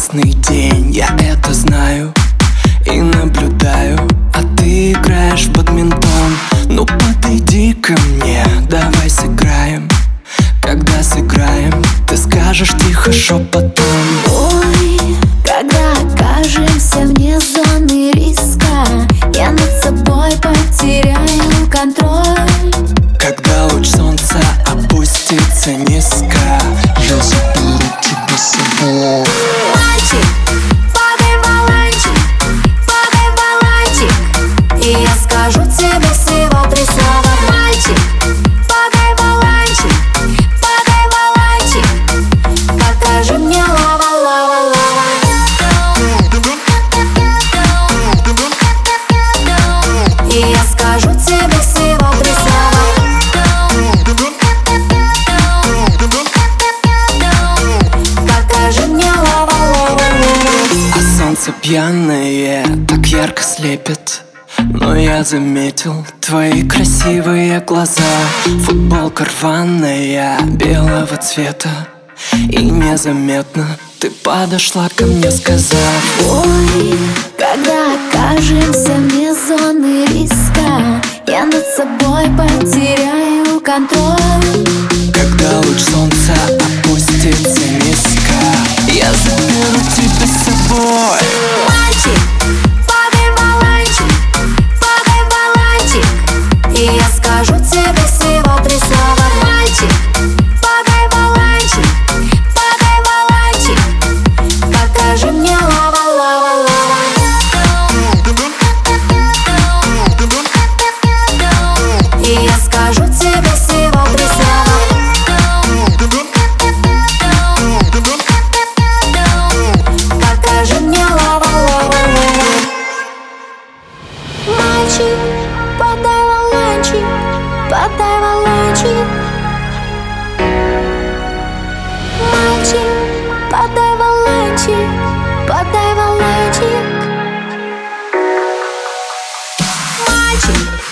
прекрасный день, я это знаю и наблюдаю. А ты играешь в бадминтон. Ну подойди ко мне, давай сыграем. Когда сыграем, ты скажешь тихо шепотом: ой, когда окажемся вне зоны риска, я над собой потеряю контроль. Когда луч солнца опустится низко, я заберу тебя с собой. Мальчик, подай валанчик, и я скажу тебе всего 3 слова. Мальчик, подай валанчик, покажи мне лава, лава, лава. И я скажу тебе всего 3 слова. Покажи мне лава, лава, лава. А солнце пьяное так ярко слепит, но я заметил твои красивые глаза. Футболка рваная, белого цвета, и незаметно ты подошла ко мне, сказав: ой, когда окажемся вне зоны риска, я над собой потеряю контроль. когда луч солнца опустится низко, я заберу тебя с собой. Мальчик, подай валанчик, и я скажу тебе всего 3 слова. Мальчик, подай валанчик, покажи мне лава, лава, лава. И я скажу тебе всего 3 слова. Покажи мне лава, лава, лава. Мальчик, подай валанчик, Мальчик, подай валанчик, Мальчик,